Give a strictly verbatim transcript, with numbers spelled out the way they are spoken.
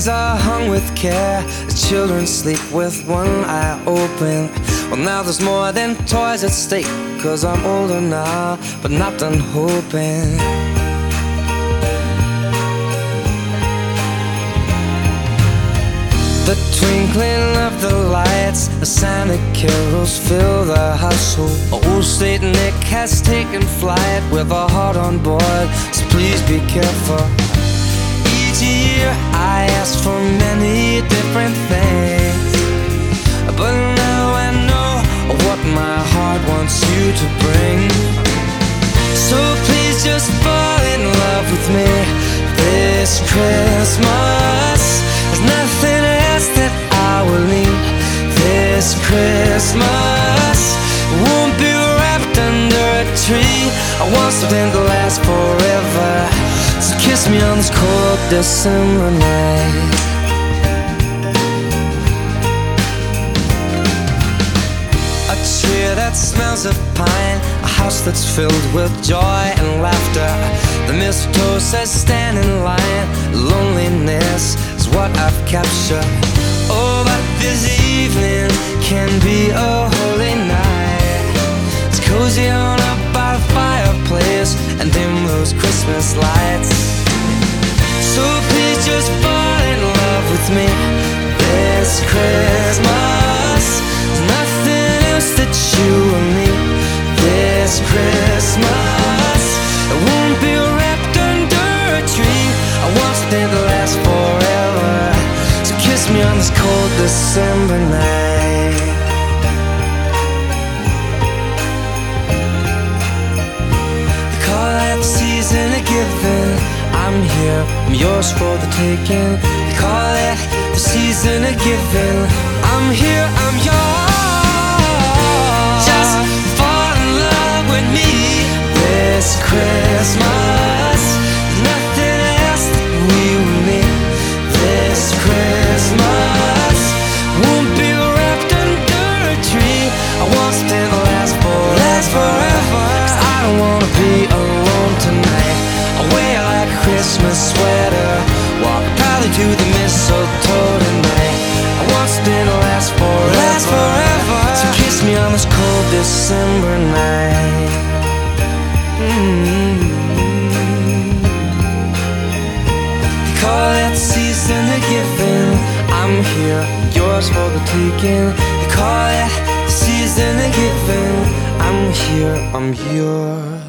curtains are hung with care. The children sleep with one eye open. Well, now there's more than toys at stake, 'cause I'm older now, but not done hoping. The twinkling of the lights, the Santa carols fill the household. Old Saint Nick has taken flight with a heart on board, so please be careful. Each year I ask for many different things, but now I know what my heart wants you to bring. So please just fall in love with me this Christmas. There's nothing else that I will need this Christmas. Won't be wrapped under a tree. I want something to last forever. So kiss me on this cold December night. A tree that smells of pine, a house that's filled with joy and laughter. The mistletoe says stand in line. Loneliness is what I've captured. Oh, but this evening can be a holy night. It's cozy on up by the fireplace and dim those Christmas lights. So please just fall in love with me this Christmas. There's nothing else that you will need this Christmas. It won't be wrapped under a tree. I want something to last forever. So kiss me on this cold December night. They call it the season of giving. I'm here, I'm yours for the taking. They call it the season of giving. I'm here, I'm yours. Just fall in love with me this Christmas. There's nothing else that we will need this Christmas. Won't be wrapped under a tree. I want something to last forever. Last forever. 'Cause I don't wanna be alone tonight. I'll wear like a Christmas sweater, walk proudly to the mistletoe tonight. I want something to last forever. Last forever. So kiss me on this cold December night. Mm-hmm. They call it season of giving. I'm here, yours for the taking. They call it the season of giving. I'm here, I'm yours.